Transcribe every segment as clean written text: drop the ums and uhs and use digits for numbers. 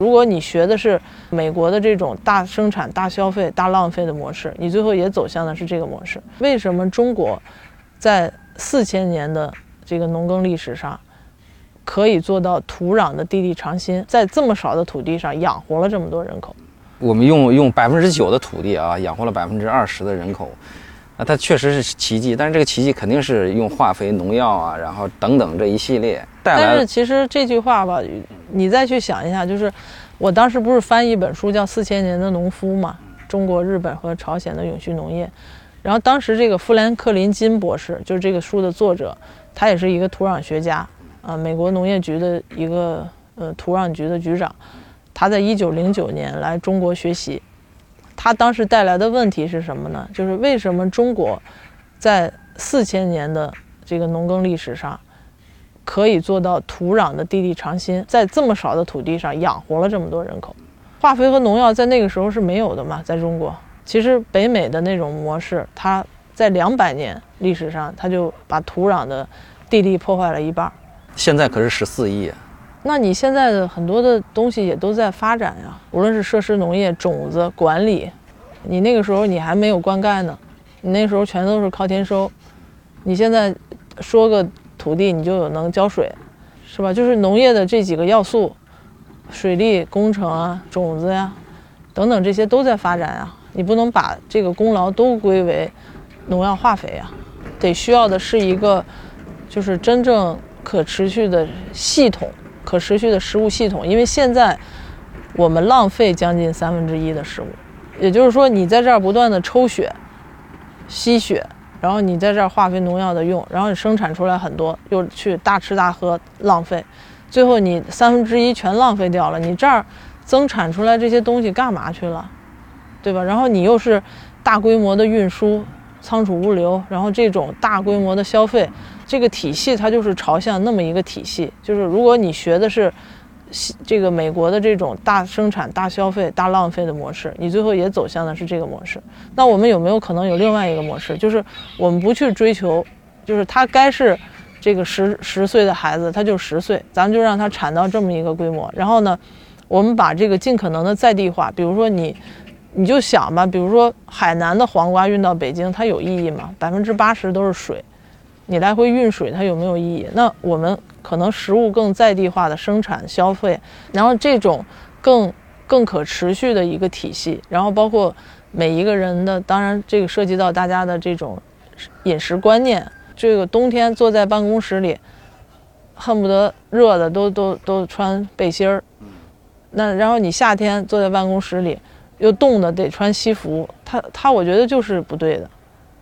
如果你学的是美国的这种大生产、大消费、大浪费的模式，你最后也走向的是这个模式。为什么中国在4000年的这个农耕历史上可以做到土壤的地利长新，在这么少的土地上养活了这么多人口？ 我们用9%的土地啊，养活了20%的人口，那它确实是奇迹。但是这个奇迹肯定是用化肥、农药啊，然后等等这一系列带来。 但是其实这句话吧，你再去想一下，就是我当时不是翻译一本书叫《4000年的农夫》嘛，中国、日本和朝鲜的永续农业。然后当时这个富兰克林金博士，就是这个书的作者，他也是一个土壤学家啊，美国农业局的一个土壤局的局长。他在1909年来中国学习，他当时带来的问题是什么呢？就是为什么中国在4000年的这个农耕历史上可以做到土壤的地利长新，在这么少的土地上养活了这么多人口？化肥和农药在那个时候是没有的嘛，在中国。其实北美的那种模式，它在200年历史上，它就把土壤的地力破坏了一半。 现在可是14亿啊！ 那你现在的很多的东西也都在发展呀，无论是设施农业、种子管理，你那个时候你还没有灌溉呢，你那时候全都是靠天收。你现在说个土地你就有能浇水，是吧？就是农业的这几个要素，水利工程啊、种子呀等等，这些都在发展啊。你不能把这个功劳都归为农药化肥啊，得需要的是一个就是真正可持续的系统。可持续的食物系统，因为现在我们浪费将近1/3的食物，也就是说你在这儿不断的抽血、吸血，然后你在这儿化肥农药的用，然后你生产出来很多，又去大吃大喝浪费，最后你1/3全浪费掉了，你这儿增产出来这些东西干嘛去了，对吧？然后你又是大规模的运输、仓储物流，然后这种大规模的消费，这个体系它就是朝向那么一个体系。就是如果你学的是这个美国的这种大生产、大消费、大浪费的模式，你最后也走向的是这个模式。那我们有没有可能有另外一个模式，就是我们不去追求，就是他该是这个十岁的孩子，他就10岁，咱们就让他产到这么一个规模。然后呢，我们把这个尽可能的在地化，比如说你就想吧，比如说海南的黄瓜运到北京，它有意义吗？80%都是水，你来回运水，它有没有意义？那我们可能食物更在地化的生产消费，然后这种更可持续的一个体系，然后包括每一个人的，当然这个涉及到大家的这种饮食观念。这个冬天坐在办公室里，恨不得热的都穿背心儿，那然后你夏天坐在办公室里，又冻的得穿西服，它我觉得就是不对的。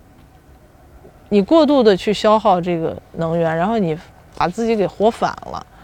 你过度的去消耗这个能源，然后你把自己给活反了。